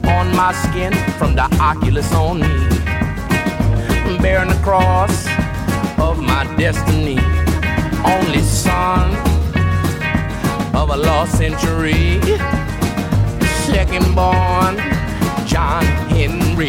on my skin from the oculus on me, bearing the cross of my destiny. Only son of a lost century, second born John Henry.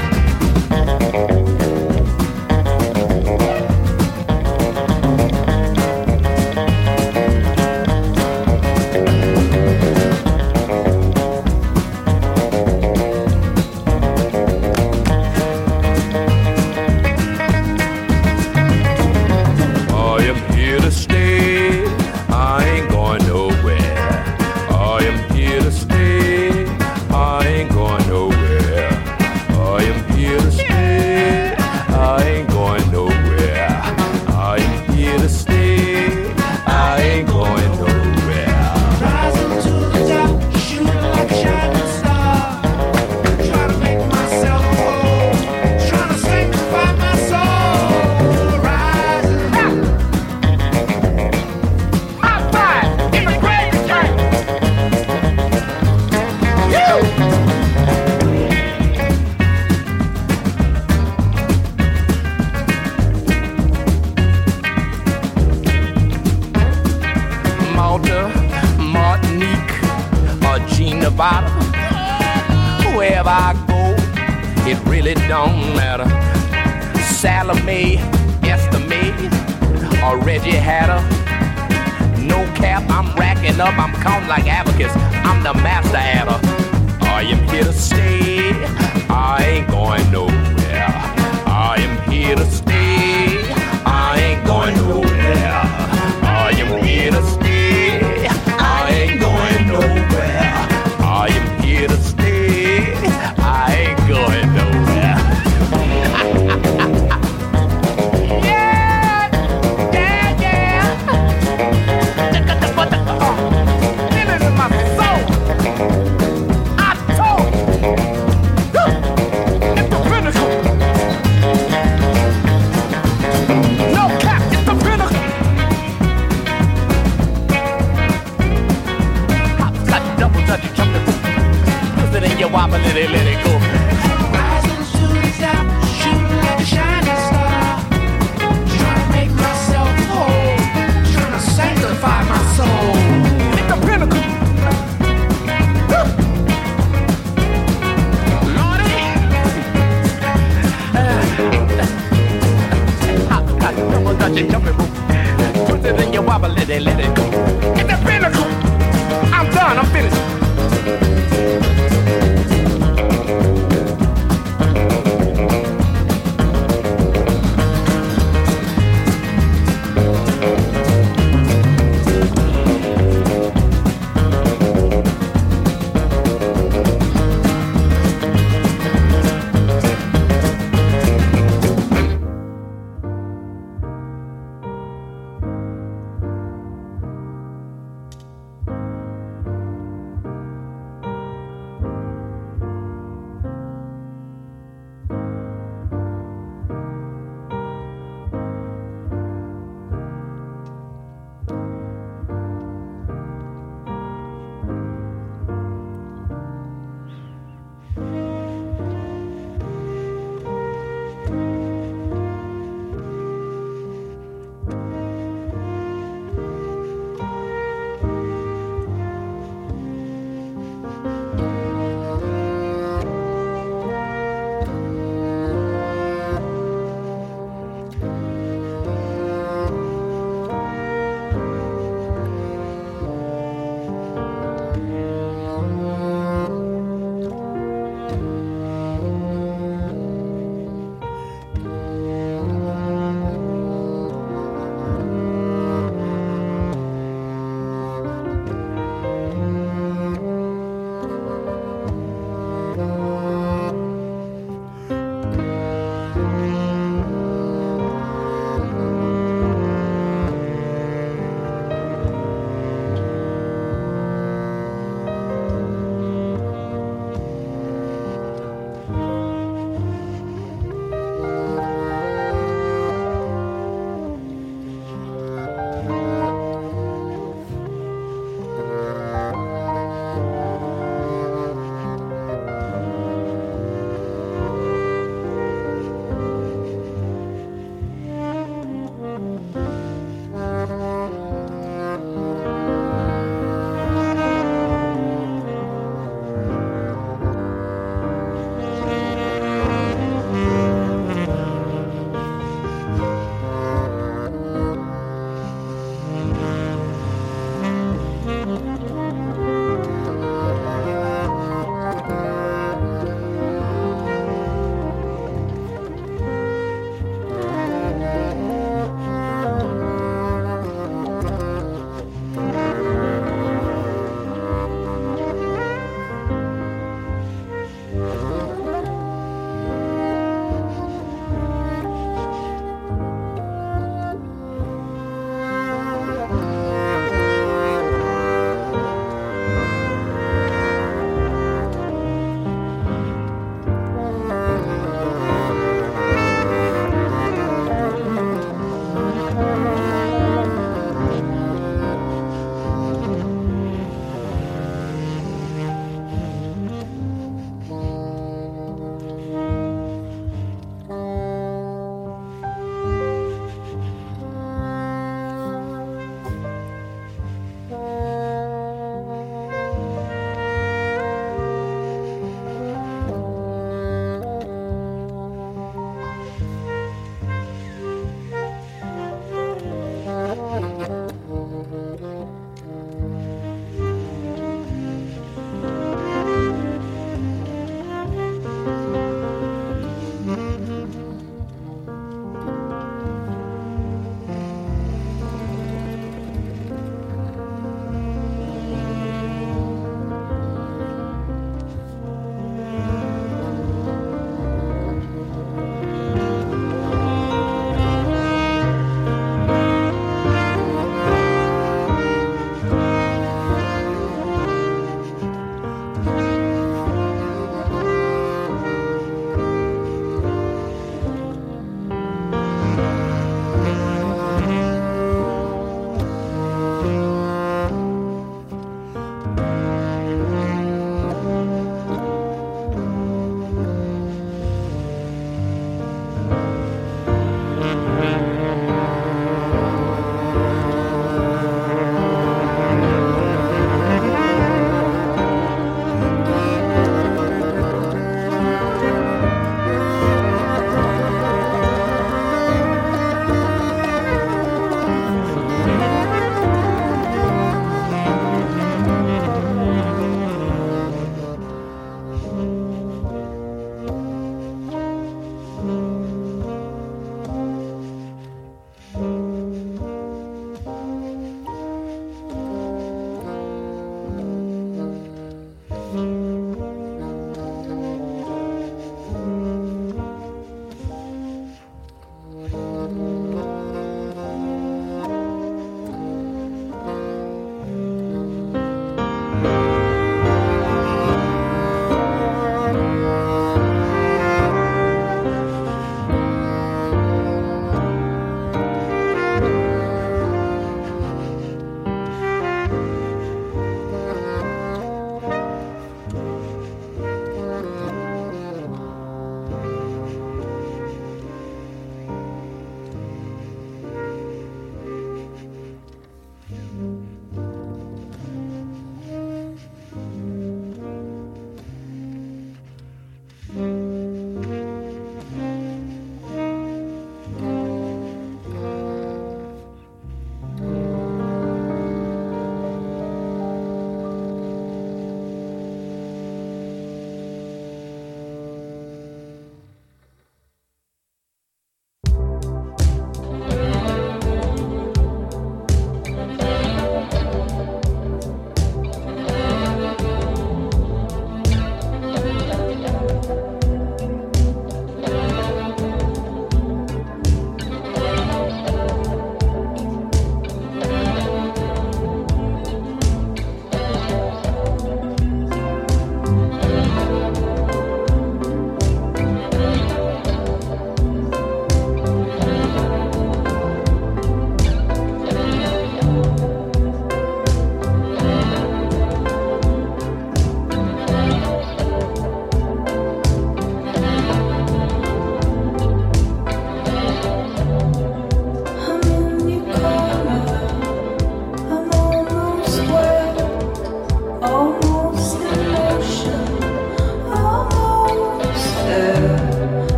Wherever I go, it really don't matter. Salome, Estimate, or Reggie Hatter. No cap, I'm racking up, I'm counting like abacus. I'm the master adder. I am here to stay, I ain't going nowhere. I am here to stay, I ain't going nowhere. I am here to stay, I ain't going nowhere. I am here to stay, I ain't going nowhere. Yeah, yeah, yeah. Get it in my soul. I told you. It's the pinnacle. No cap, it's the pinnacle. Hop, touch, double touch, jumping. Twist it in your wobble, let it go. Rising to the top, shooting like a shining star. Trying to make myself whole, trying to sanctify my soul. It's the pinnacle. Lordy. Hop, touch, double touch, jumping. Twist it in your wobble, let it go. It's the pinnacle. I'm done, I'm finished.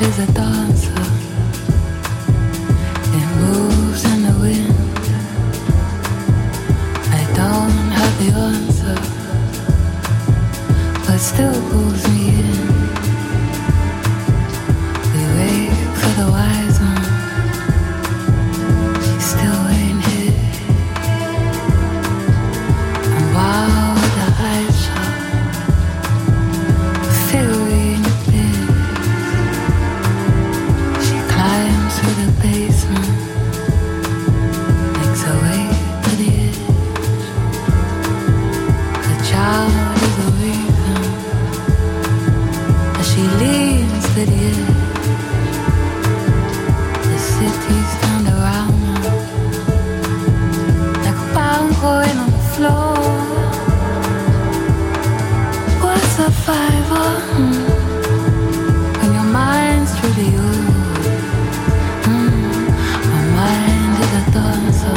is a dancer. It moves in the wind. I don't have the answer, but still pulls me in. We wait for the wise one. She still ain't here. And while the eyes shut, feeling big, she climbs through the basement, makes her way to the edge. The child is a raven as she leans to the edge. The city's turned around her like a pound coin on the floor. What's a fiver when your mind's truly yours? My mind is a dancer.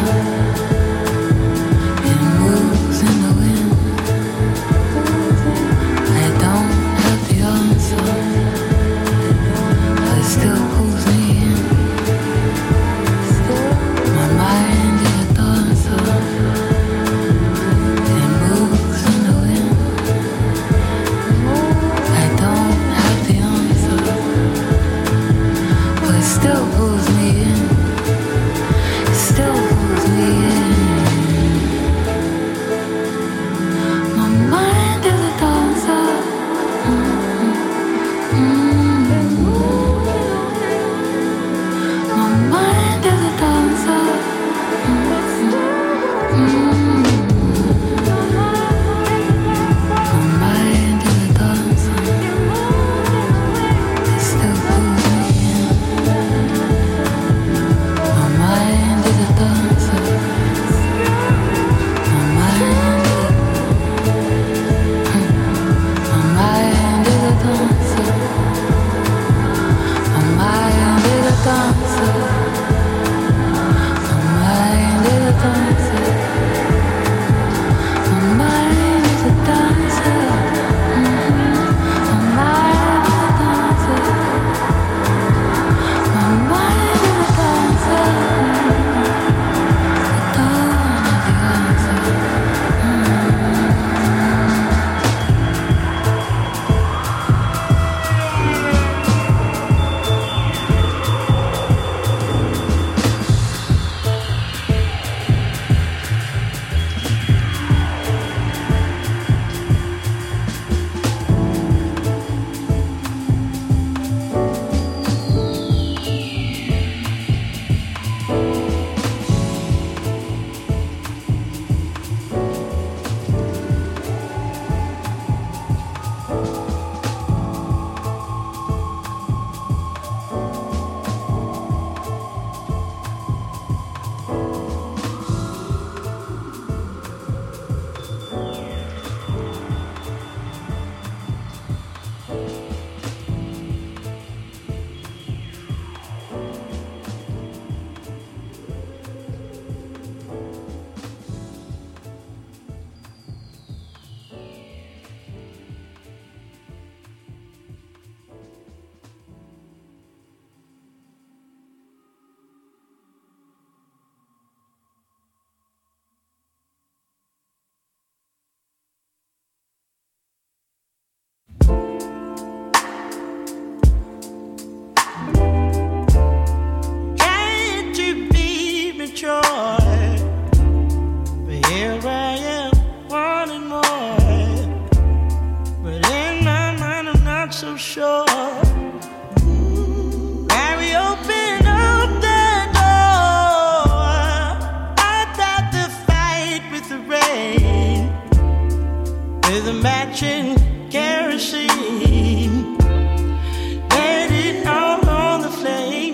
It moves in the wind. I don't have the answer, but it still pulls me in. My mind is a dancer. It moves in the wind. I don't have the answer, but it still pulls me in. It still pulls me in. My mind is a dancer. My mind is a dancer. My mind is a dancer. It still pulls me in. My mind is a dancer. My mind is a dancer. My mind is a dancer. My mind is a dancer. My mind is a dancer. My mind is a dancer. My mind is a dancer. I don't have the answer. Can't you be mature? But here I am, wanting more. But in my mind, I'm not so sure. Why we open up the door? I thought the fight with the rain, with a match and kerosene, let it all on the flame.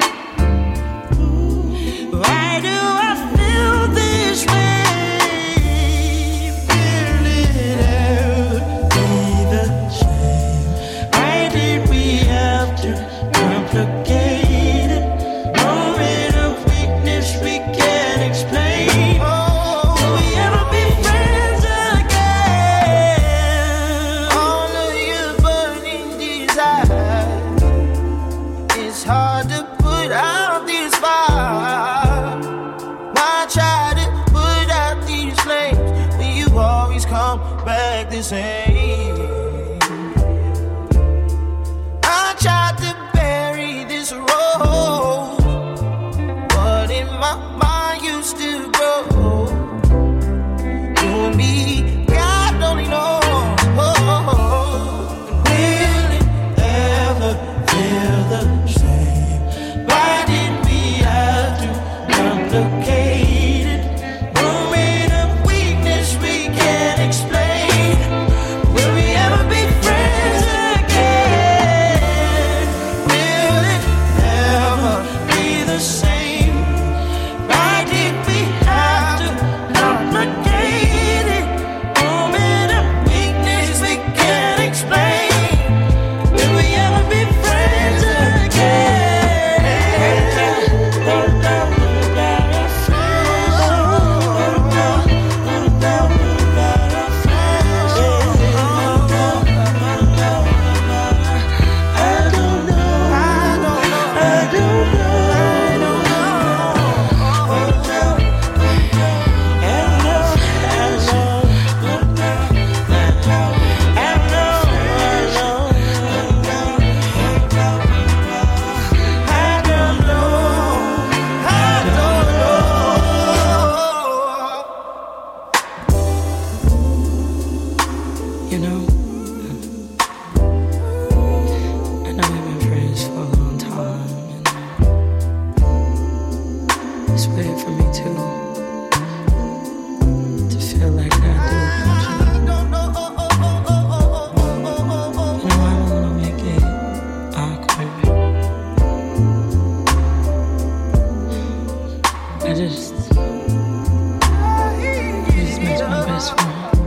Why do I feel this way? Feel it out, be the same. Why did we have to complicate it? Moment of weakness we can't explain. Will we ever be friends again? All of your burning desires. You know, I know we've been friends for a long time, and it's weird for me too to feel like I do about you. You know, I don't want to make it awkward. It just makes my best friend.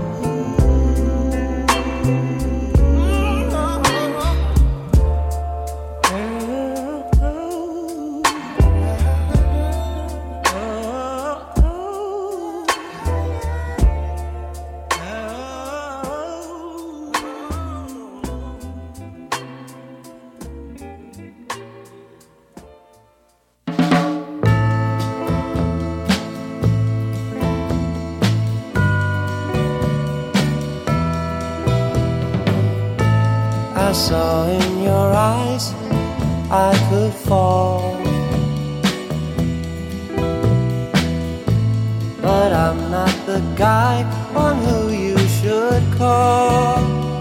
I saw in your eyes I could fall, but I'm not the guy on who you should call.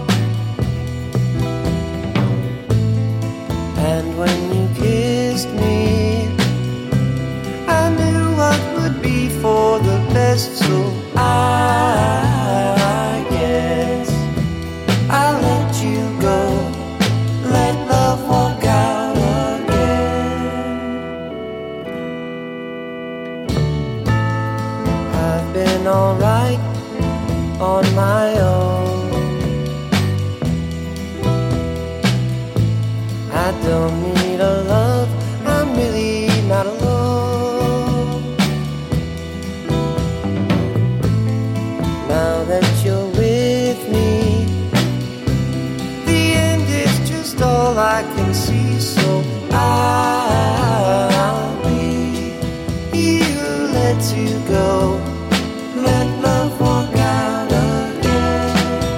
And when you kissed me, I knew what would be for the best, so I guess I'll let you go, let love walk out again. I've been alright on my own. I don't need a love, I'm really not alone. Now that you're with me, all I can see, so I'll be he who lets you go, let love walk out again.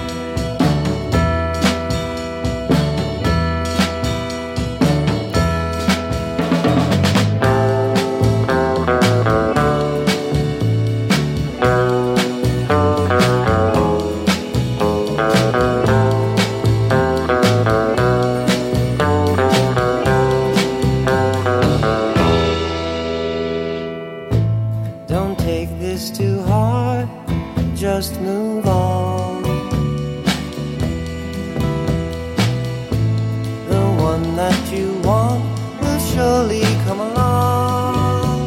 Too hard, just move on. The one that you want will surely come along.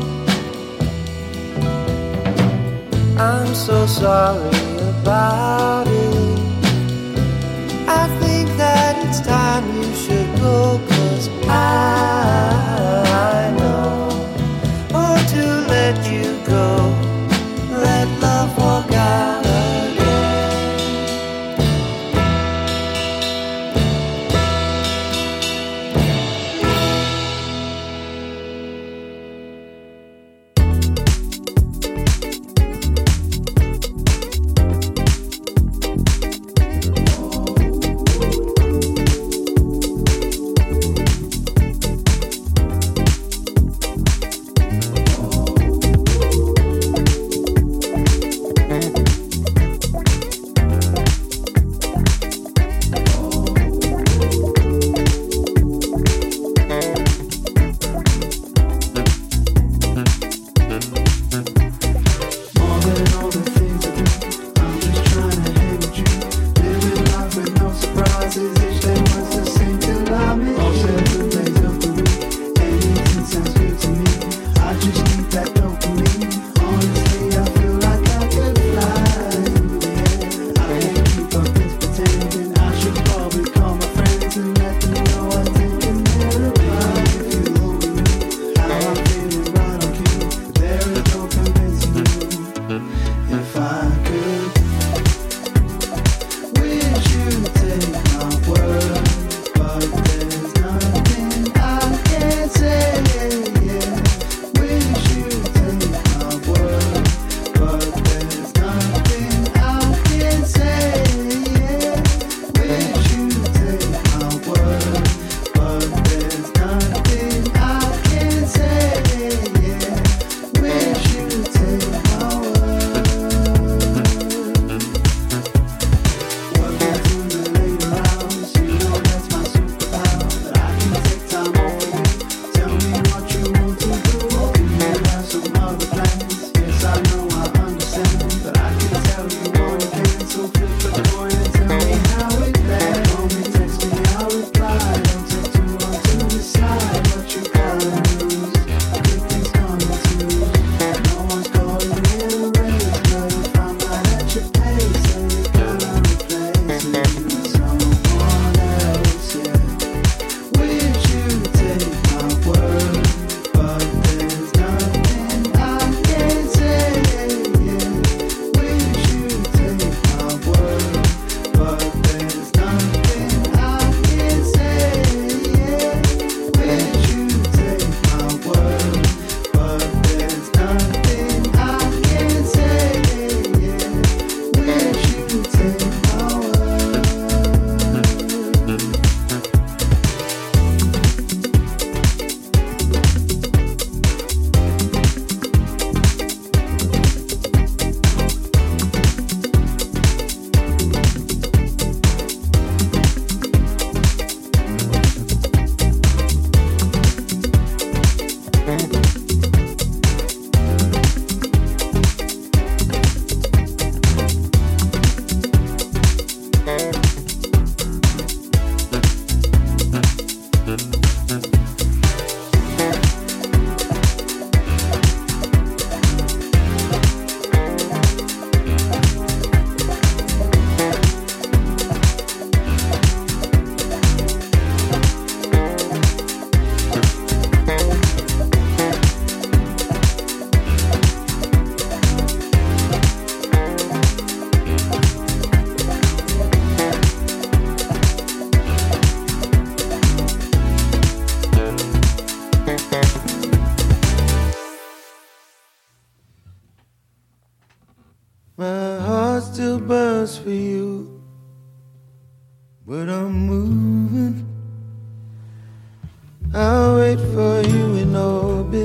I'm so sorry about it. I think that it's time you should go, 'cause I know, or to let you go, let love walk out again. If I could, would you take my word? but I'm moving. I'll wait for you in orbit.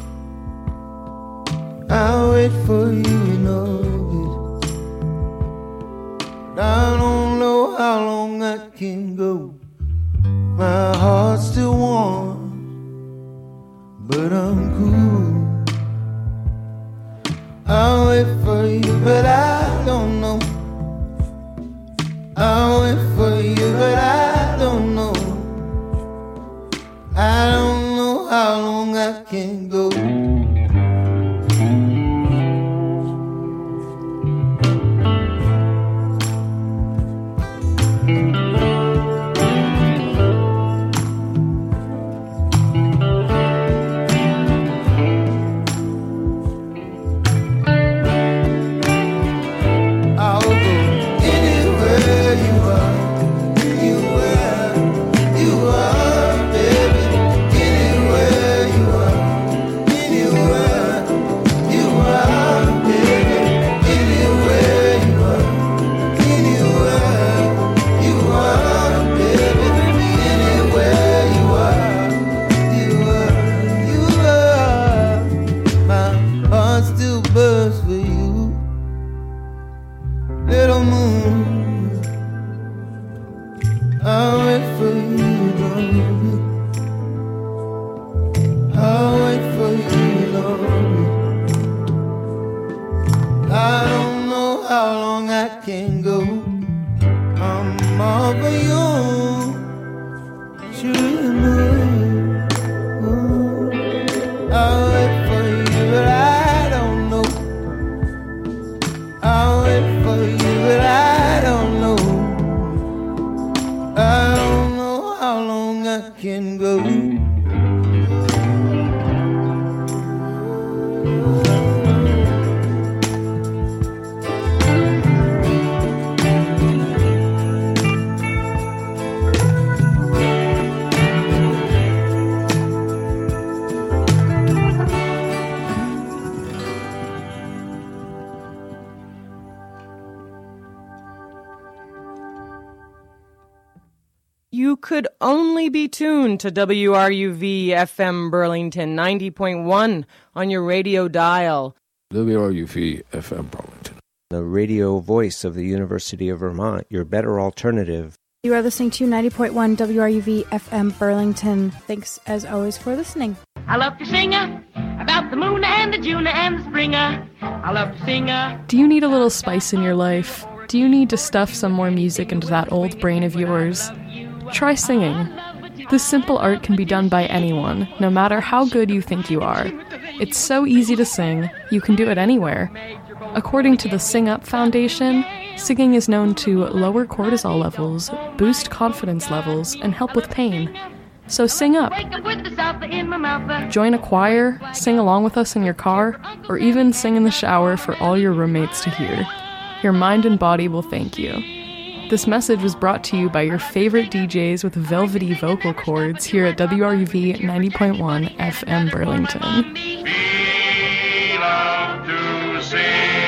I'll wait for you in orbit. I don't know how long I can go. My heart's still warm, but I'm cool. I'll wait for you, but I don't know. I'll wait for you, but I don't know. I don't know how long I can go. You could only be tuned to WRUV FM Burlington 90.1 on your radio dial. WRUV FM Burlington. The radio voice of the University of Vermont, your better alternative. You are listening to 90.1 WRUV FM Burlington. Thanks, as always, for listening. I love to sing about the moon and the June and the springer. I love to sing. Do you need a little spice in your life? Do you need to stuff some more music into that old brain of yours? Try singing. This simple art can be done by anyone, no matter how good you think you are. It's so easy to sing, you can do it anywhere. According to the Sing Up Foundation, singing is known to lower cortisol levels, boost confidence levels, and help with pain. So sing up. Join a choir, sing along with us in your car, or even sing in the shower for all your roommates to hear. Your mind and body will thank you. This message was brought to you by your favorite DJs with velvety vocal cords here at WRUV 90.1 FM Burlington. We love to sing.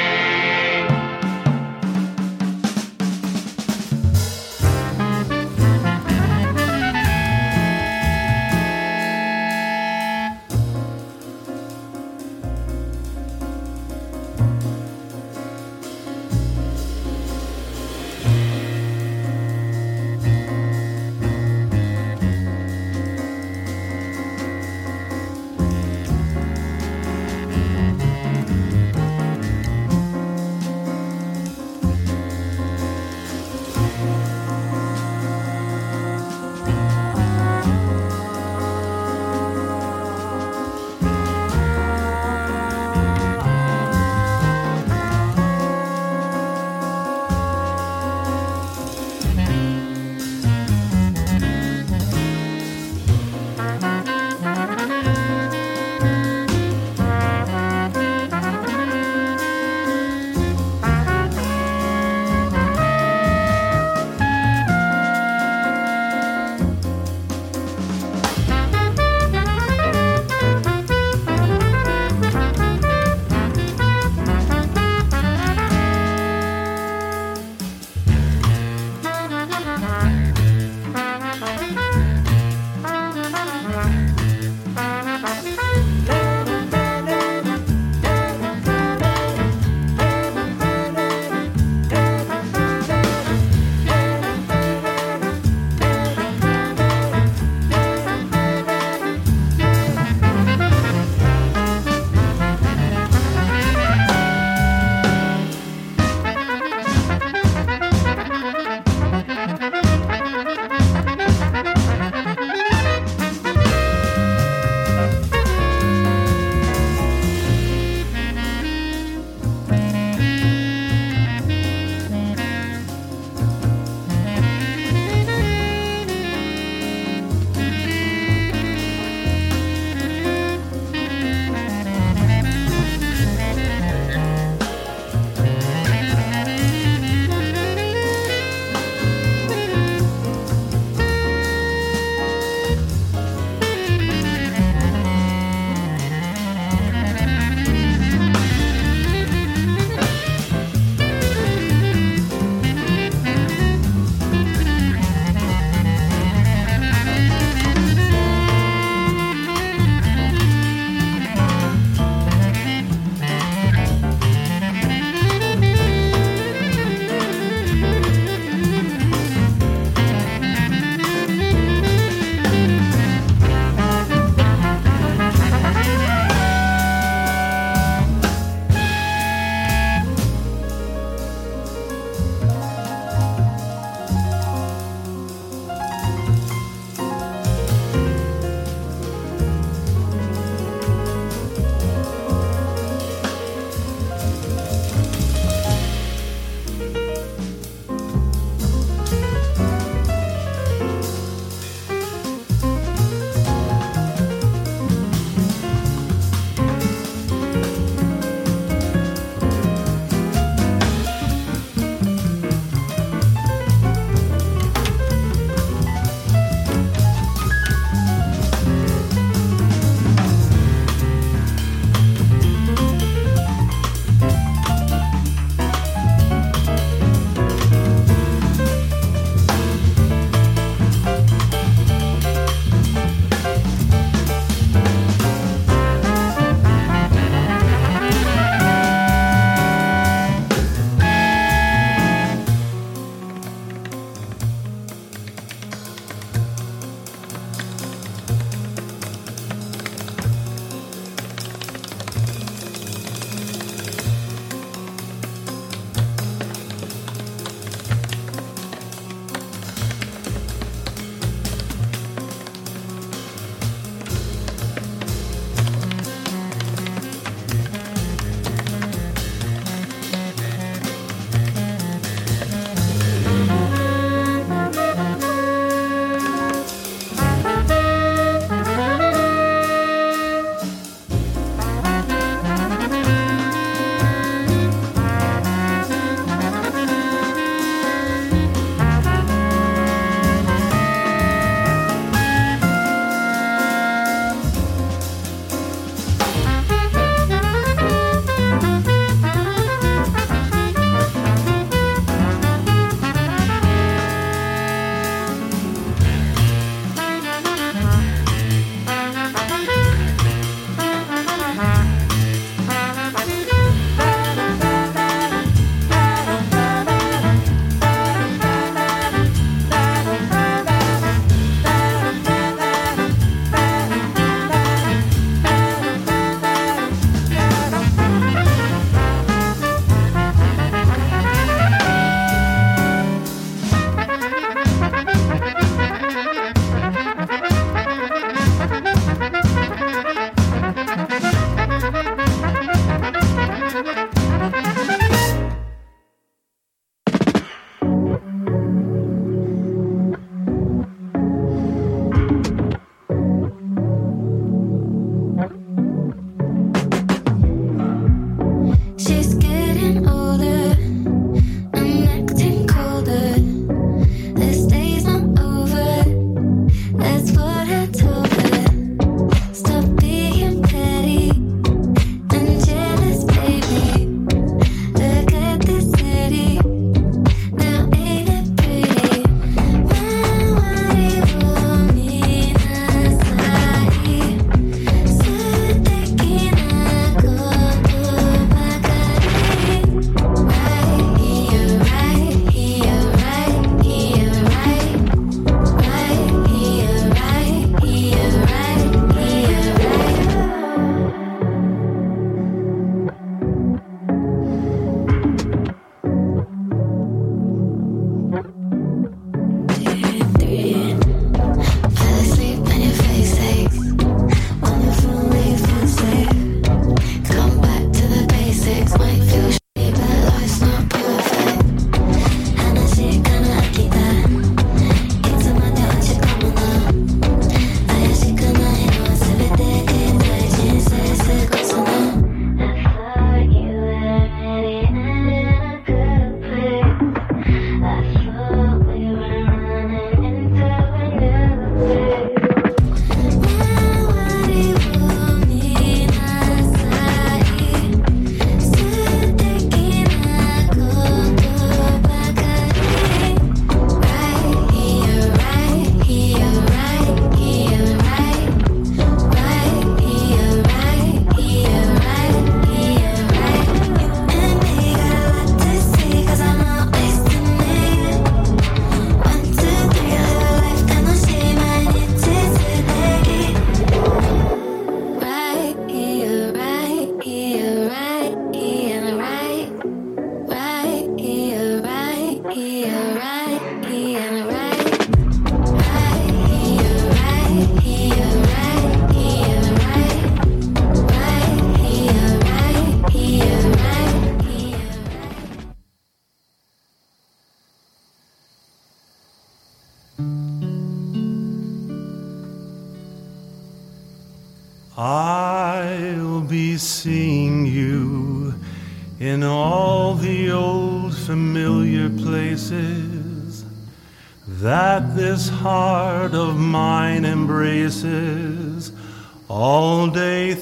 I'll be seeing you in all the old familiar places that this heart of mine embraces all day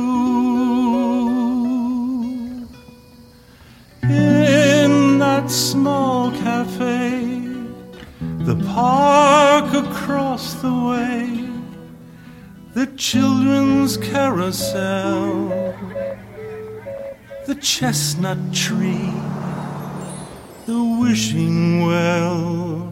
through. In that small cafe, the park across the way, the children's carousel, the chestnut tree, the wishing well.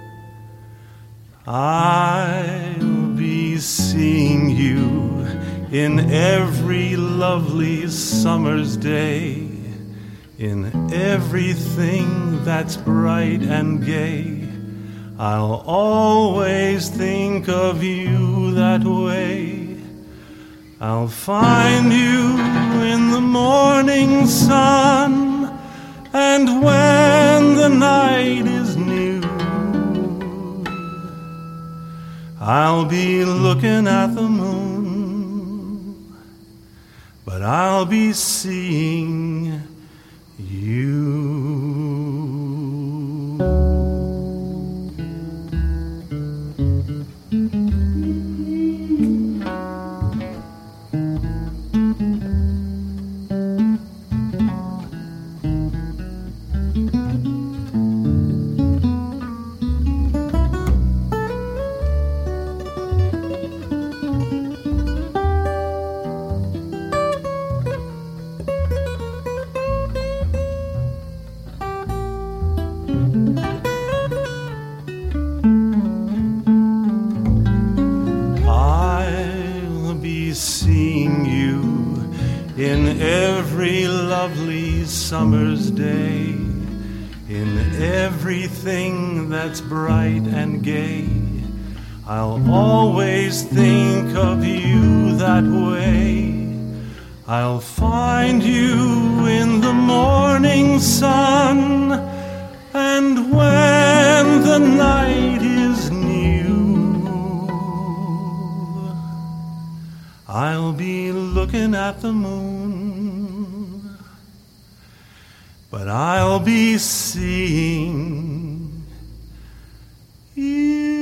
I'll be seeing you in every lovely summer's day, in everything that's bright and gay. I'll always think of you that way. I'll find you in the morning sun, and when the night is new, I'll be looking at the moon, but I'll be seeing you. Summer's day, in everything that's bright and gay, I'll always think of you that way. I'll find you in the morning sun, and when the night is new, I'll be looking at the moon, but I'll be seeing you.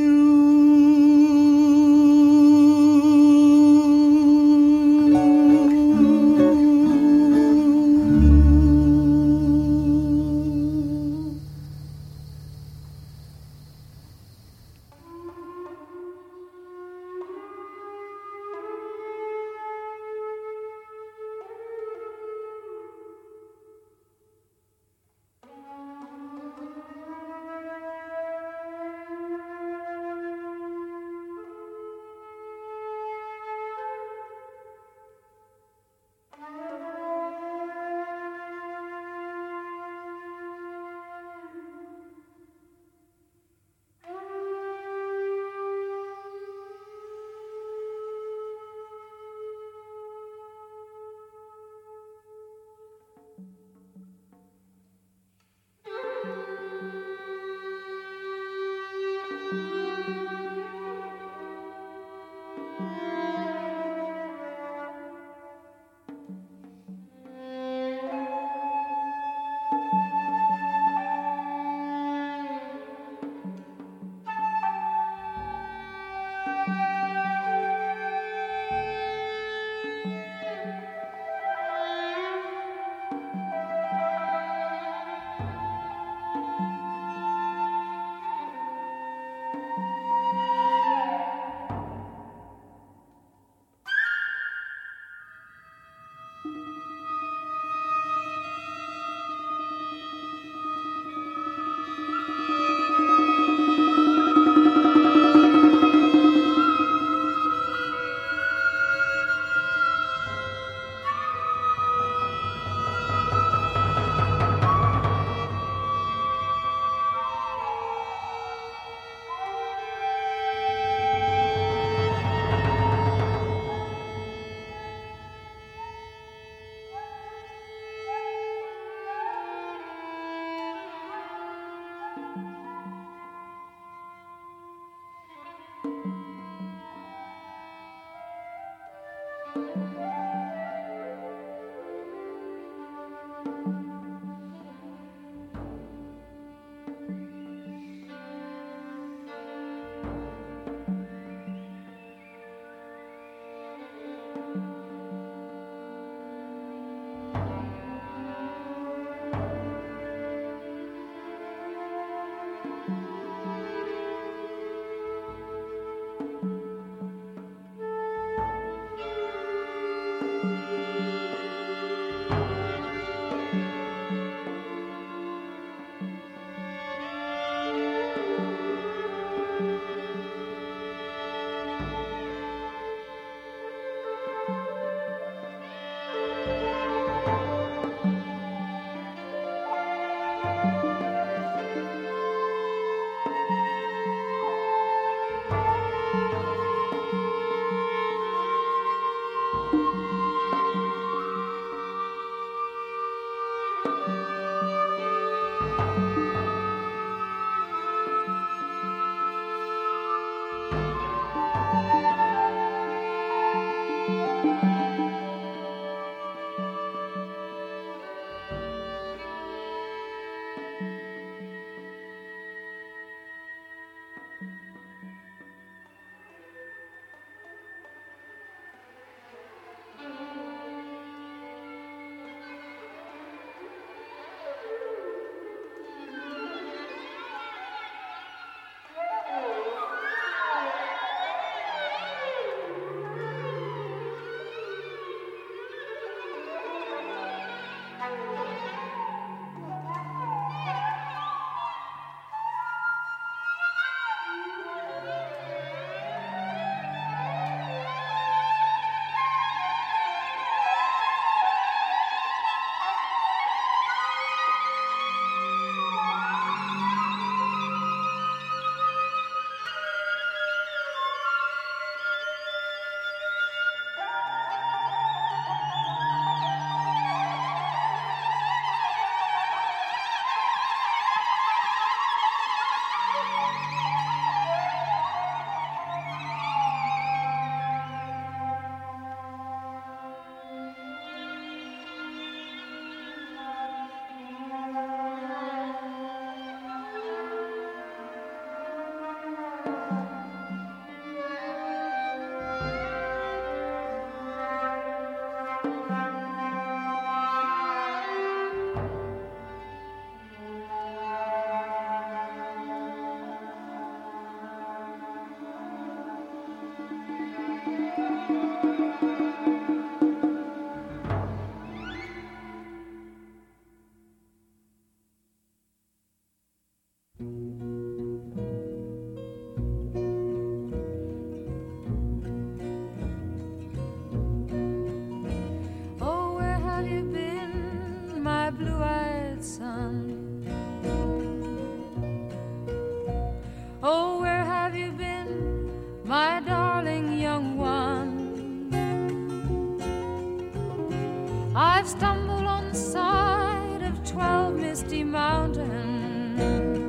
I've stumbled on the side of 12 misty mountains.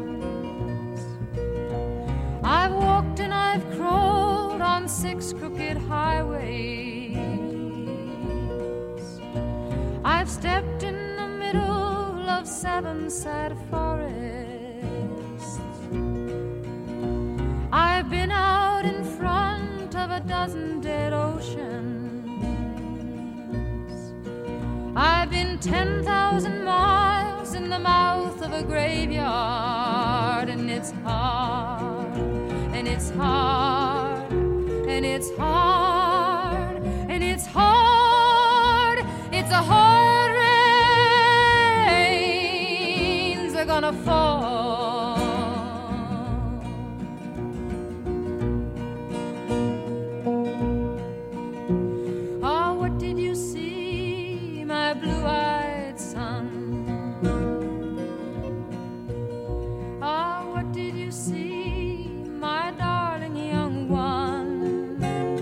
I've walked and I've crawled on 6 crooked highways. I've stepped in the middle of 7 sad forests. I've been out in front of a dozen dead oceans. I've been 10,000 miles in the mouth of a graveyard, and it's hard, and it's hard, and it's hard, and it's hard. It's a hard rains are gonna fall. Oh, what did you see, my blue-eyed son? Oh, what did you see, my darling young one?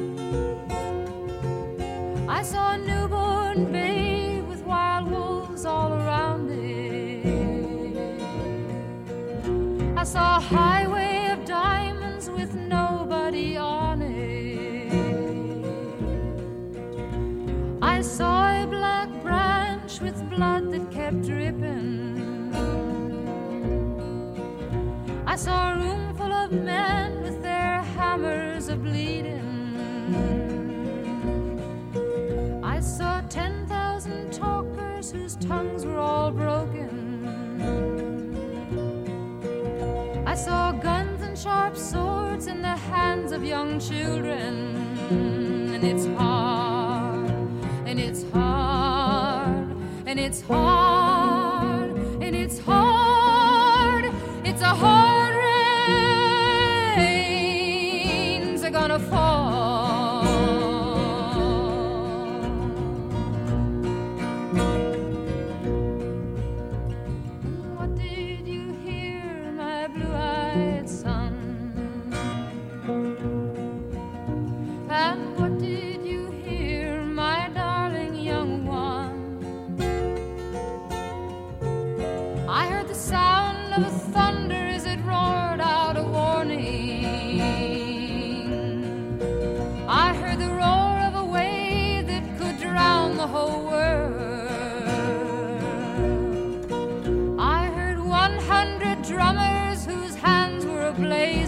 I saw a newborn babe with wild wolves all around it. I saw a highway of diamonds with nobody on it. I saw a black branch with blood that kept dripping. I saw a room full of men with their hammers a-bleeding. I saw 10,000 talkers whose tongues were all broken. I saw guns and sharp swords in the hands of young children. And it's hard, and it's hard, and it's hard, and it's hard. It's a hard rains are gonna fall. What did you hear, my blue-eyed son? And what did you hear, my darling young one? I heard the sound of thunder as it roared out a warning.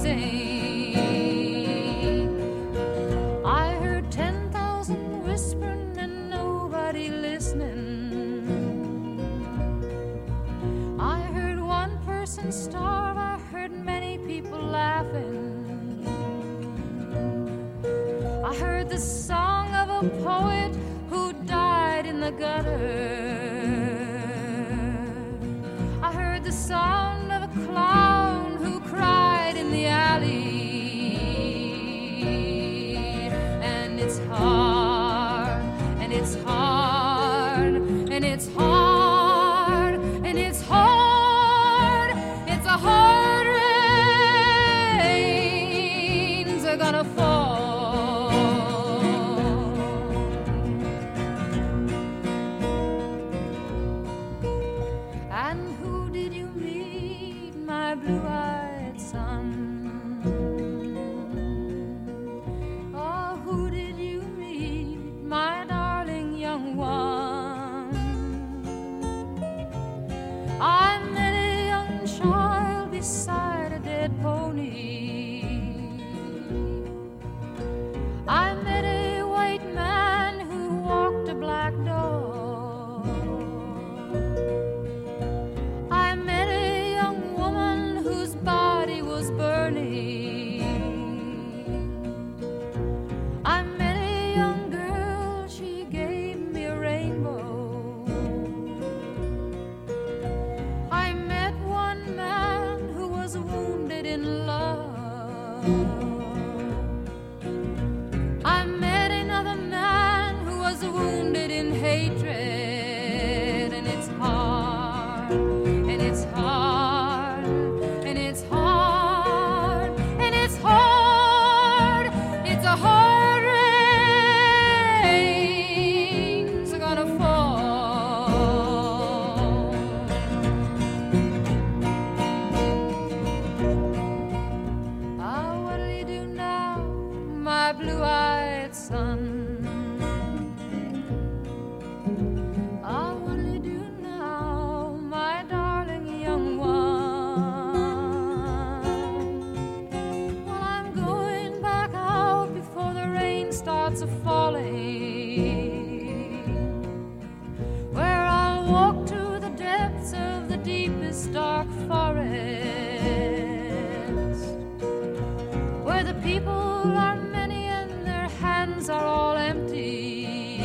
sing. I heard 10,000 whispering and nobody listening. I heard one person starve, I heard many people laughing. I heard the song of a poet who died in the gutter. I heard the sound of a clown who cried in the alley. And it's hard, and it's hard, and it's hard, and it's hard. It's a hard rains are gonna fall. And who did you meet, my blue-eyed son? Oh, who did you meet, my darling young one? I met a young child beside a dead pony. I met a white man who walked a black dog. I met a young woman whose body was burning. I met a young girl, she gave me a rainbow. I met one man who was wounded in love. I met another man who was wounded in hatred. And it's hard, and it's hard, and it's hard, and it's hard. It's a hard rains are gonna fall. Ah, what'll you do now, my blue-eyed son? Ah, what'll you do now, my darling young one? Well, I'm going back out before the rain starts a-falling, where I'll walk to the depths of the deepest dark forest, where the people are many and their hands are all empty,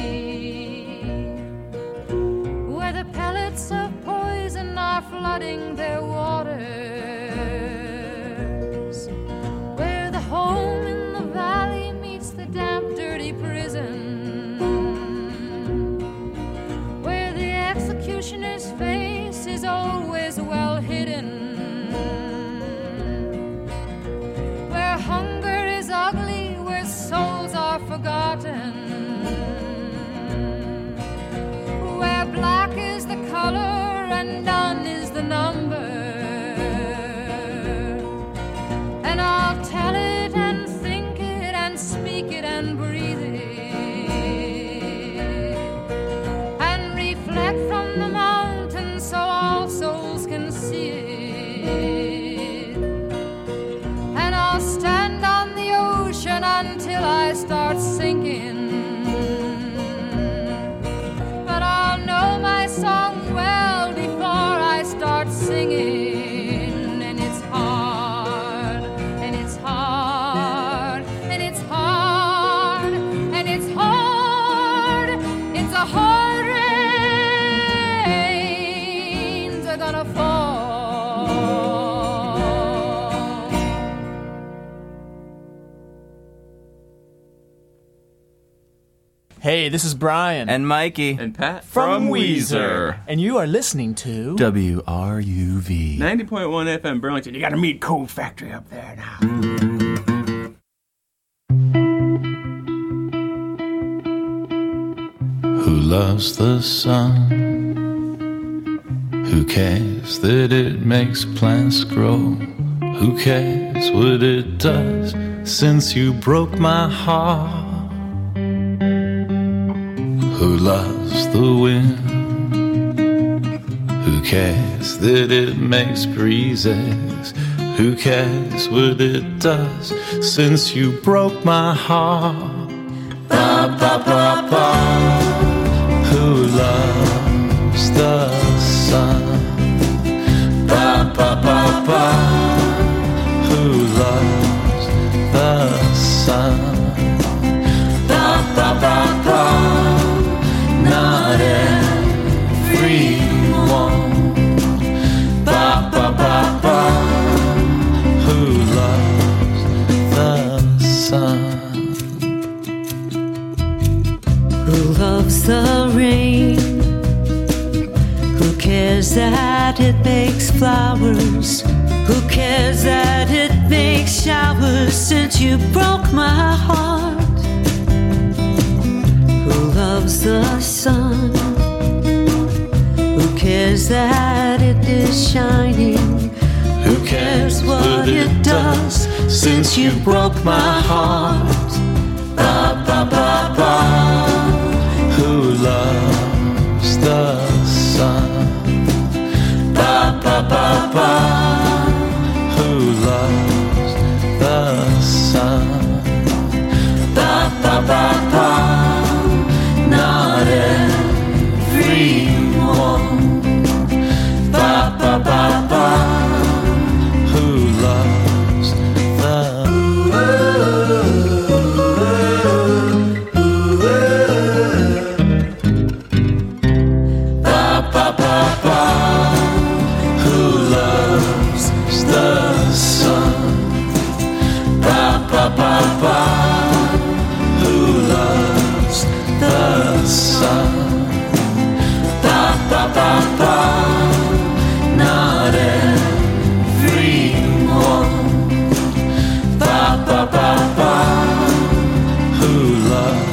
where the pellets of poison are flooding their waters, where the home in the valley meets the damp, dirty prison, where the executioner's face is always well hidden, where hunger is ugly, where souls are forgotten, where black is the color and none is the number. And I'll tell it and think it and speak it and breathe it, and reflect from the mountain so all souls can see it. And I'll stand on the ocean until I start sinking, but I'll know my song well before I start singing. And it's hard, and it's hard, and it's hard, and it's hard. It's a hard rains are gonna fall. Hey, this is Brian. And Mikey. And Pat. From Weezer. And you are listening to WRUV 90.1 FM Burlington. You got to meet Cold Factory up there now. Who loves the sun? Who cares that it makes plants grow? Who cares what it does since you broke my heart? Who loves the wind? Who cares that it makes breezes? Who cares what it does since you broke my heart? Ba ba ba ba. Who loves the sun? Ba ba ba ba. Who loves the sun? Ba ba ba ba. Not everyone. Ba ba ba ba. Who loves the sun? Who loves the rain? Who cares that it makes flowers? Who cares that it makes showers since you broke my heart? Who loves the sun? Who cares that it is shining? Who cares what it does since you broke my heart? Ba ba ba ba. Who loves the sun? Ba ba ba ba. Who loves the sun? Ba ba ba ba. Not everyone. Ba ba ba ba. Who loves the ba ba ba ba. Who loves the sun? Ba ba ba ba. Who loves the sun? Ba ba ba ba. Not everyone. Ba ba ba ba. Who loves?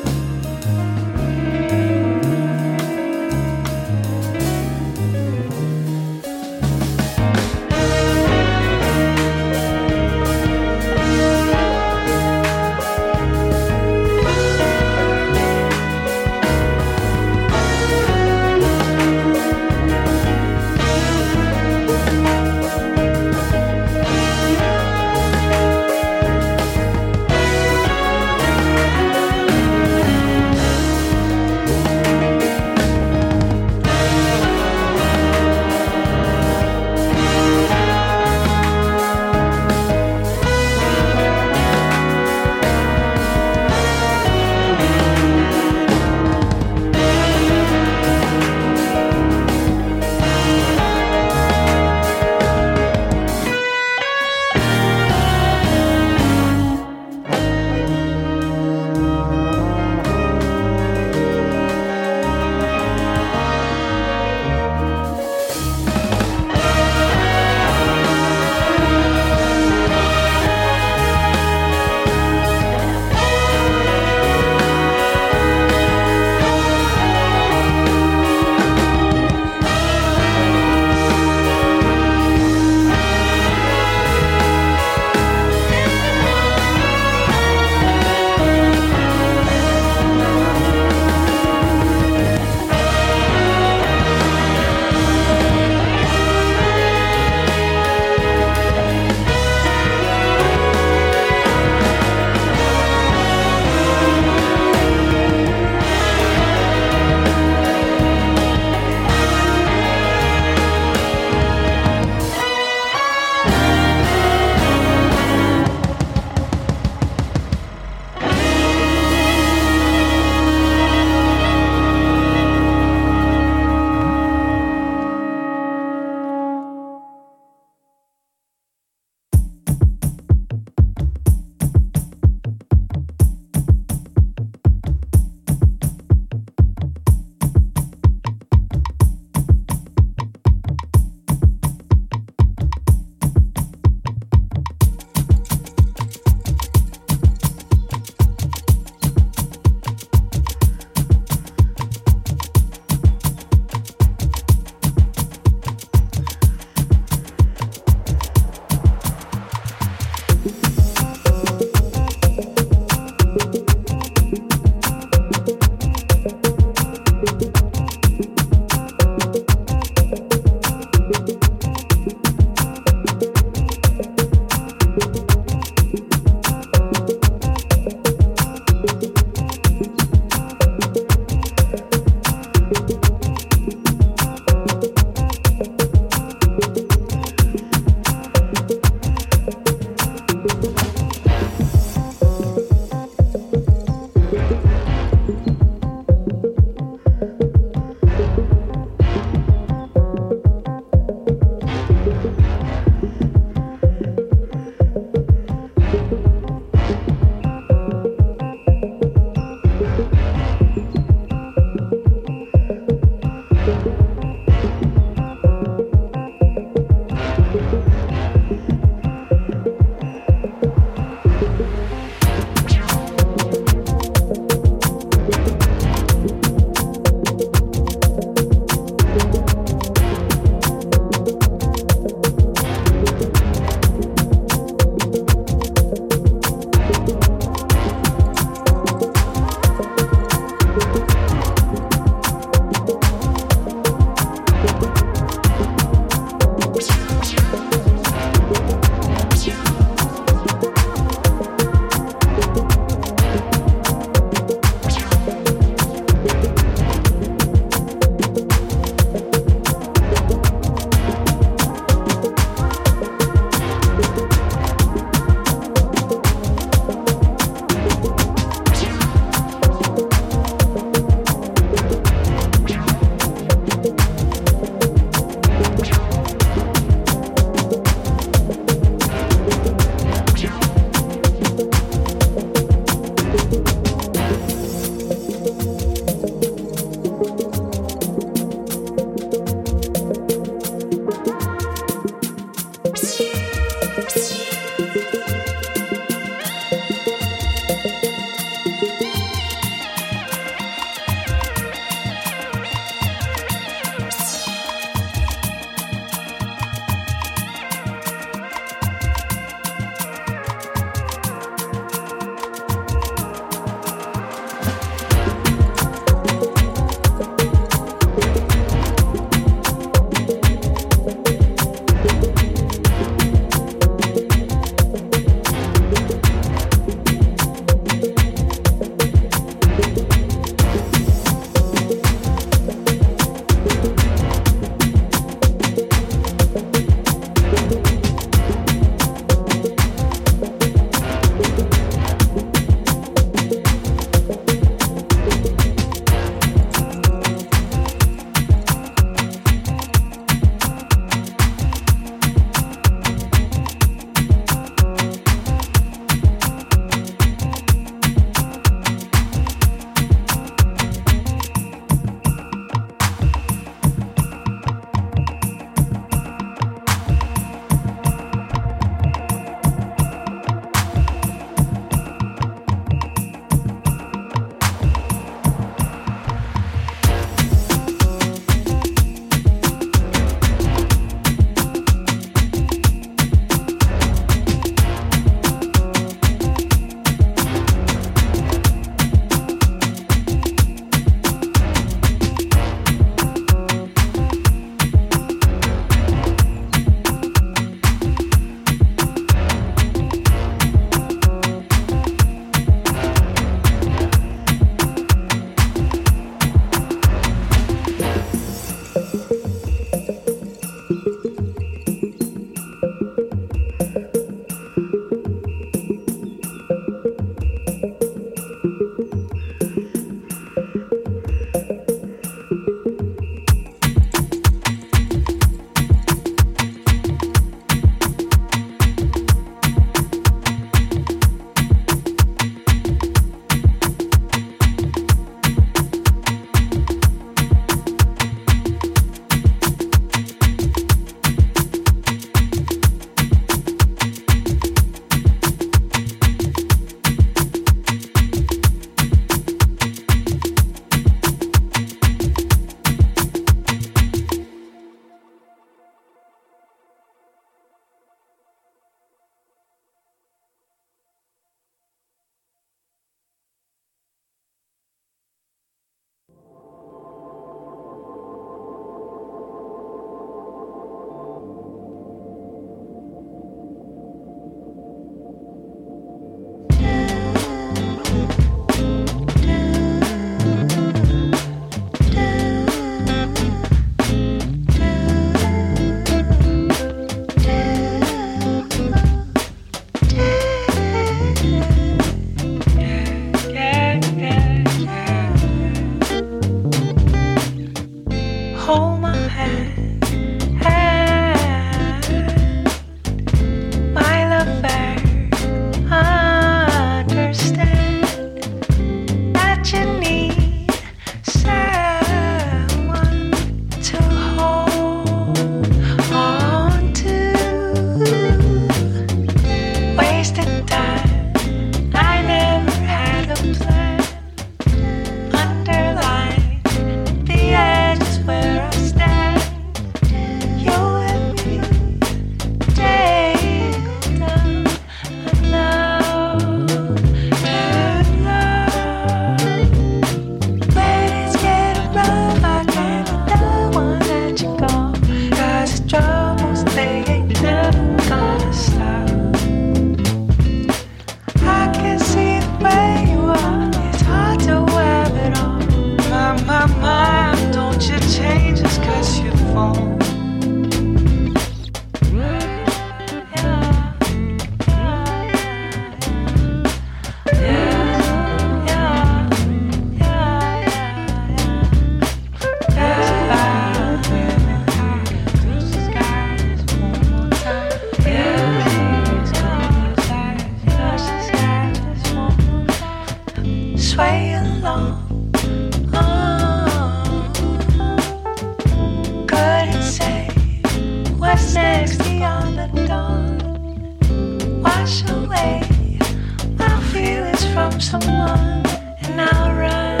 find someone and I'll run.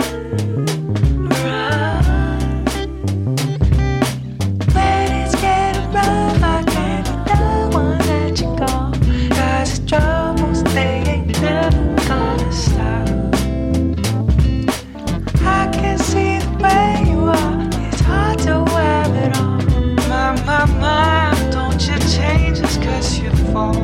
When it's getting rough, I can't be the one that you go. 'Cause the troubles, they ain't never gonna stop. I can see the way you are, it's hard to wear it all. My, don't you change just 'cause you fall.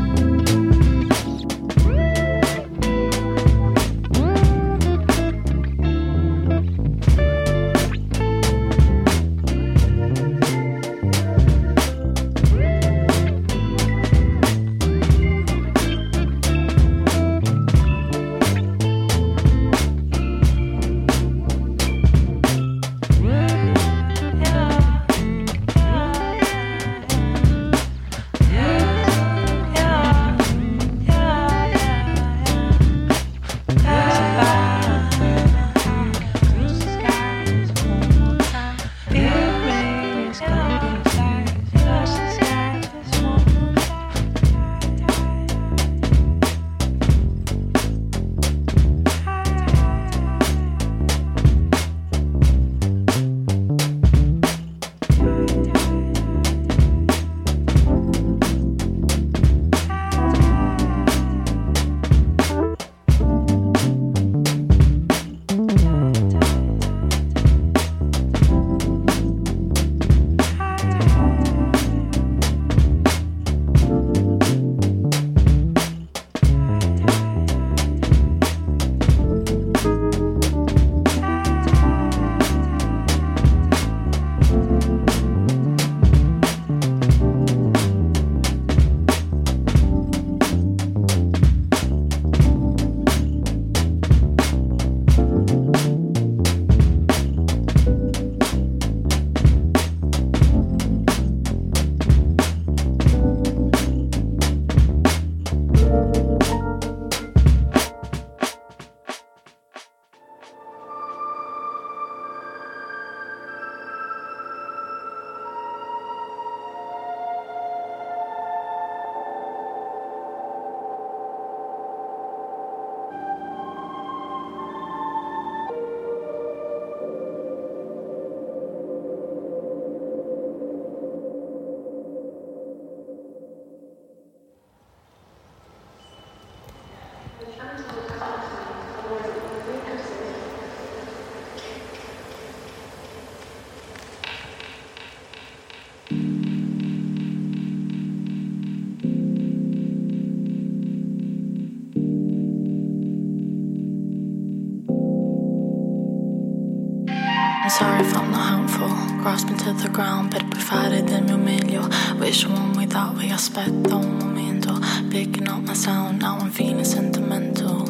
I'm sorry if I'm not helpful. Grasping to the ground per fare del mio meglio. Wish one without we aspetta un momento. Picking up my sound, now I'm feeling sentimental.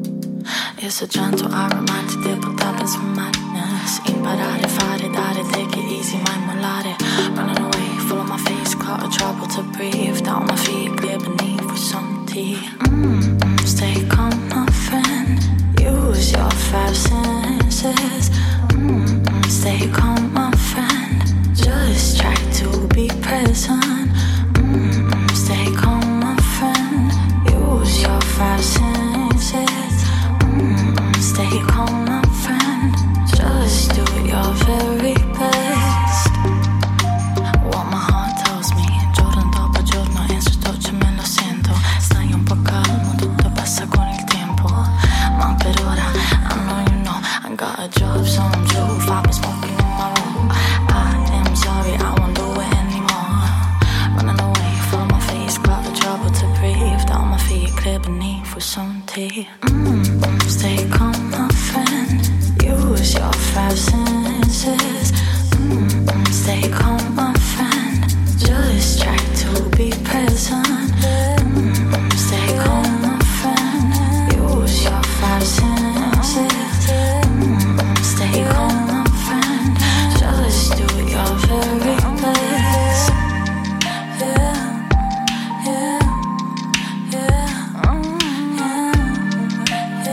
It's a gentle aromatic dip of tapping some madness. Imparare, fare, dare, take it easy, mai mollare. Running away, full of my face, caught a trouble to breathe. Down my feet, clear beneath with some tea. Stay calm, my friend. Use your five senses. Stay calm, my friend. Just try to be present. Stay calm, my friend. Use your five senses. Stay calm, my friend. Just do your very best. What my heart tells me, giorno dopo giorno, in sottoce me lo sento. Stai un po' calmo, tutto passa con il tempo. Ma per ora, I know you know, I got a job, so I'm true. I've been smoking in my room. I am sorry, I won't do it anymore. Running away from my face, got the trouble to breathe. Down my feet, clear beneath with some tea. Stay calm, my friend. Use your five senses. Stay calm, my friend. Just try to be present. Stay calm, my friend. Use your five senses. Stay calm, my friend. Just do your very best. Yeah, yeah, yeah,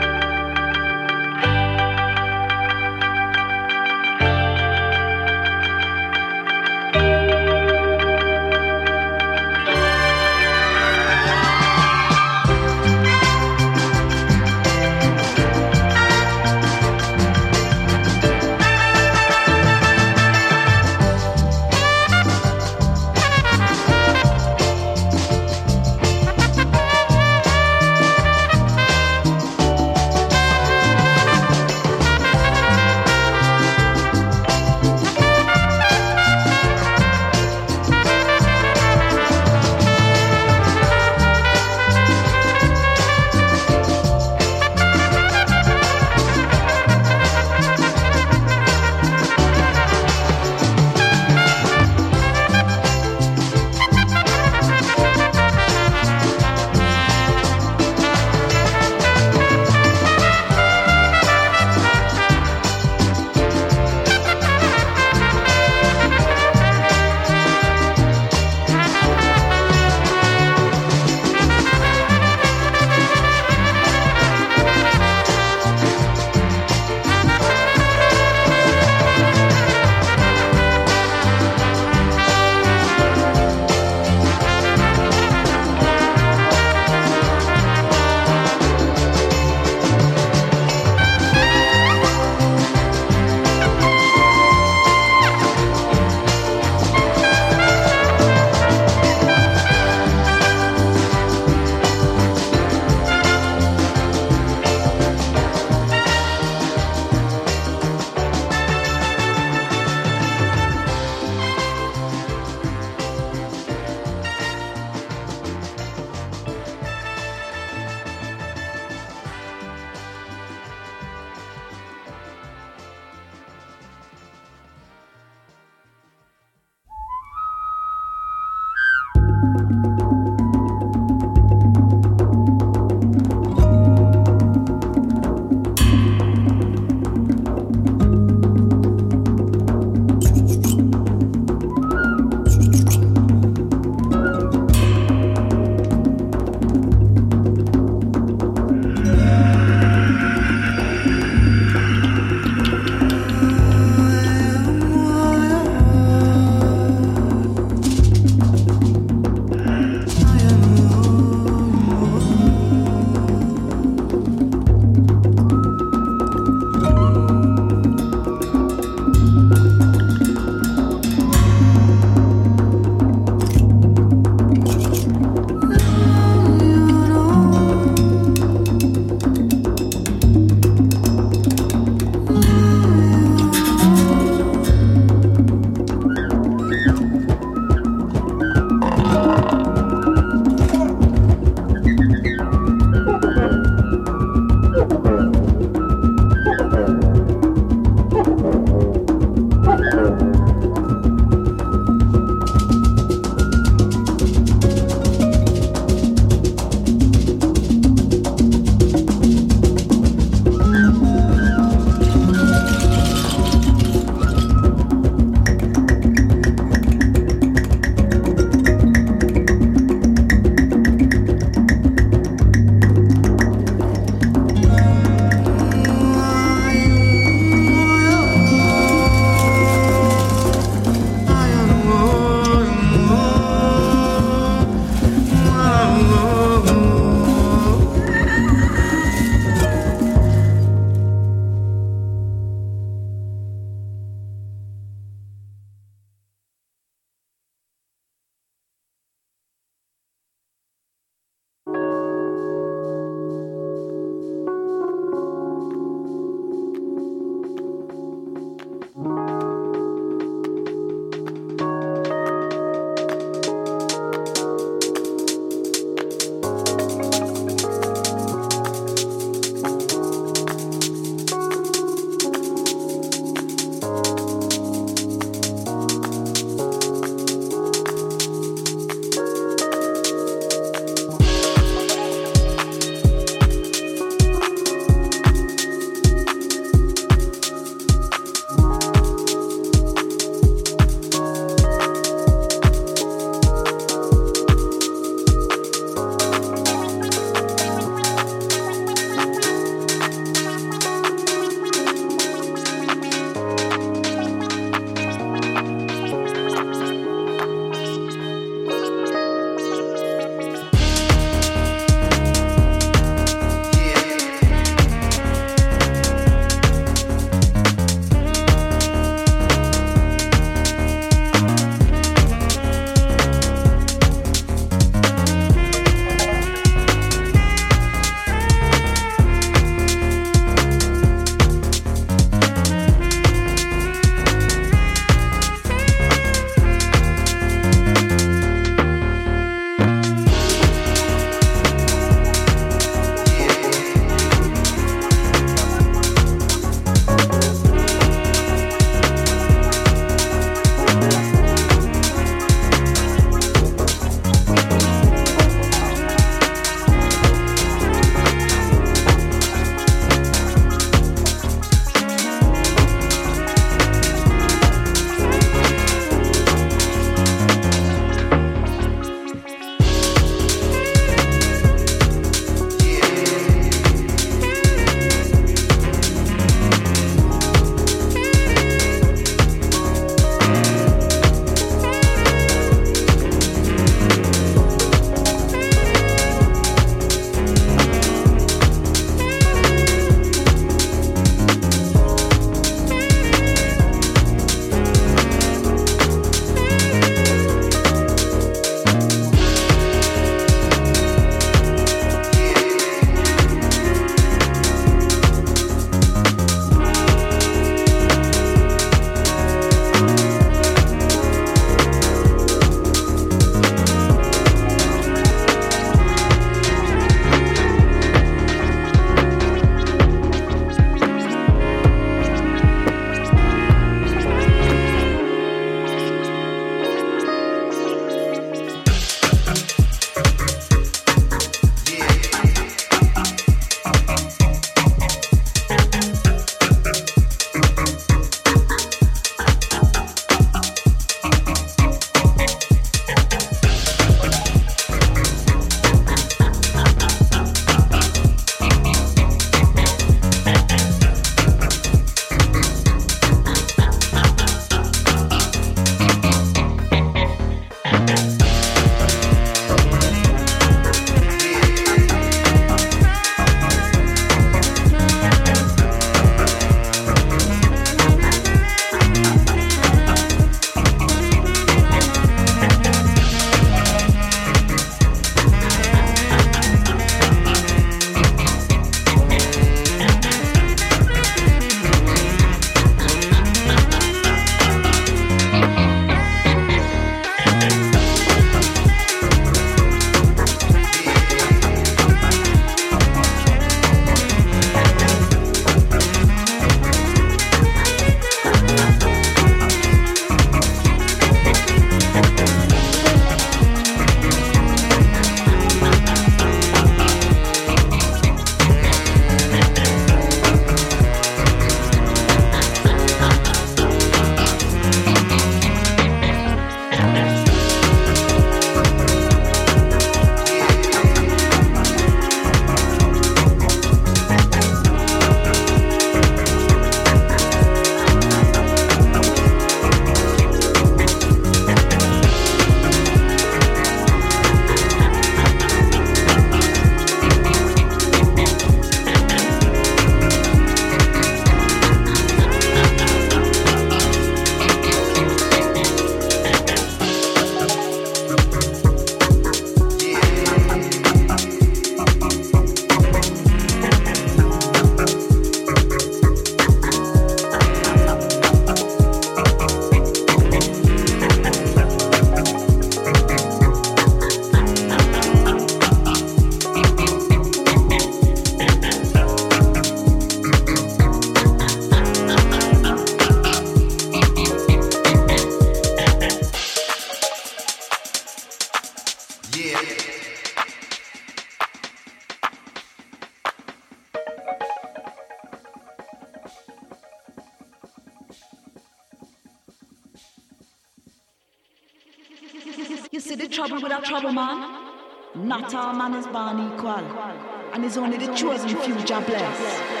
You see the trouble with a trouble man? Not all man is born equal, and it's only the chosen few Jah bless.